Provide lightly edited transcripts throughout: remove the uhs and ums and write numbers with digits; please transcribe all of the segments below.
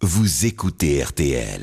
vous écoutez RTL.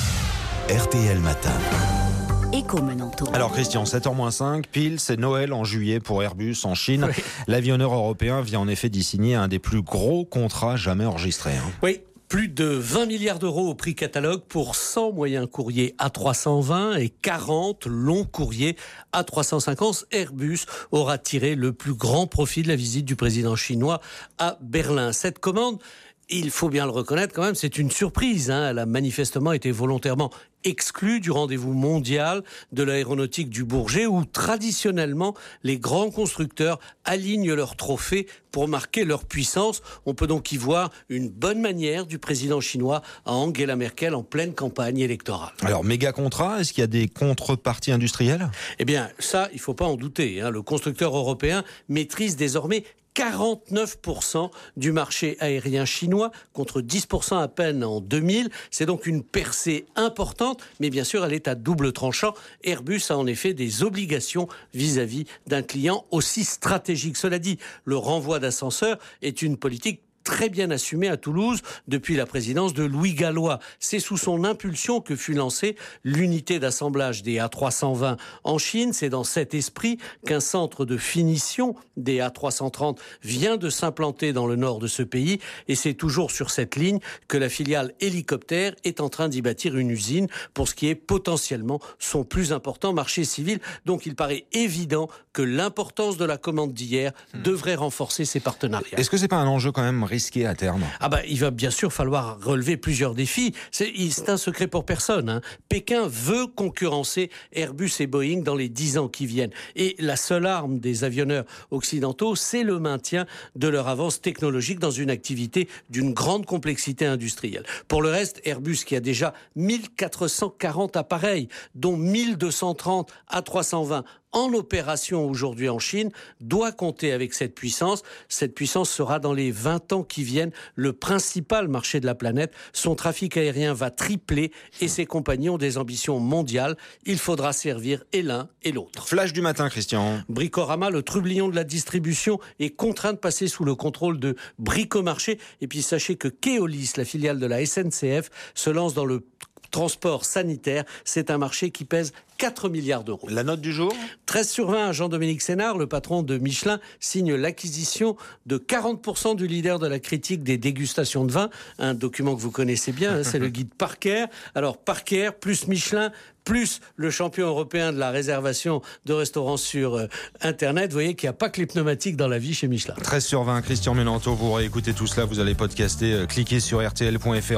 RTL Matin. Éco-Menanto. Alors Christian, 7h-5, pile, c'est Noël en juillet pour Airbus en Chine. Oui. L'avionneur européen vient en effet d'y signer un des plus gros contrats jamais enregistrés. Oui. Plus de 20 milliards d'euros au prix catalogue pour 100 moyens courriers A320 et 40 longs courriers A350. Airbus aura tiré le plus grand profit de la visite du président chinois à Berlin. Cette commande, il faut bien le reconnaître quand même, c'est une surprise. Elle a manifestement été volontairement exclue du rendez-vous mondial de l'aéronautique du Bourget où traditionnellement les grands constructeurs alignent leurs trophées pour marquer leur puissance. On peut donc y voir une bonne manière du président chinois à Angela Merkel en pleine campagne électorale. Alors méga contrat, est-ce qu'il y a des contreparties industrielles ? Eh bien ça, il ne faut pas en douter. Le constructeur européen maîtrise désormais 49% du marché aérien chinois contre 10% à peine en 2000. C'est donc une percée importante, mais bien sûr, elle est à double tranchant. Airbus a en effet des obligations vis-à-vis d'un client aussi stratégique. Cela dit, le renvoi d'ascenseurs est une politique très bien assumé à Toulouse depuis la présidence de Louis Gallois. C'est sous son impulsion que fut lancée l'unité d'assemblage des A320 en Chine. C'est dans cet esprit qu'un centre de finition des A330 vient de s'implanter dans le nord de ce pays. Et c'est toujours sur cette ligne que la filiale hélicoptère est en train d'y bâtir une usine pour ce qui est potentiellement son plus important marché civil. Donc il paraît évident que l'importance de la commande d'hier devrait renforcer ses partenariats. Est-ce que c'est pas un enjeu quand même risqué à terme ? Il va bien sûr falloir relever plusieurs défis. C'est un secret pour personne. Pékin veut concurrencer Airbus et Boeing dans les 10 ans qui viennent. Et la seule arme des avionneurs occidentaux, c'est le maintien de leur avance technologique dans une activité d'une grande complexité industrielle. Pour le reste, Airbus, qui a déjà 1440 appareils, dont 1230 A320 en opération aujourd'hui en Chine, doit compter avec cette puissance. Cette puissance sera dans les 20 ans qui viennent le principal marché de la planète. Son trafic aérien va tripler et ses compagnies ont des ambitions mondiales. Il faudra servir et l'un et l'autre. Flash du matin, Christian. Bricorama, le trublion de la distribution, est contraint de passer sous le contrôle de Bricomarché. Et puis sachez que Keolis, la filiale de la SNCF, se lance dans le transport sanitaire. C'est un marché qui pèse 4 milliards d'euros. La note du jour ? 13/20, Jean-Dominique Sénard, le patron de Michelin, signe l'acquisition de 40% du leader de la critique des dégustations de vin. Un document que vous connaissez bien, c'est le guide Parker. Alors Parker plus Michelin plus le champion européen de la réservation de restaurants sur Internet. Vous voyez qu'il n'y a pas que les pneumatiques dans la vie chez Michelin. 13/20, Christian Menanto, vous réécoutez tout cela, vous allez podcaster, cliquez sur rtl.fr.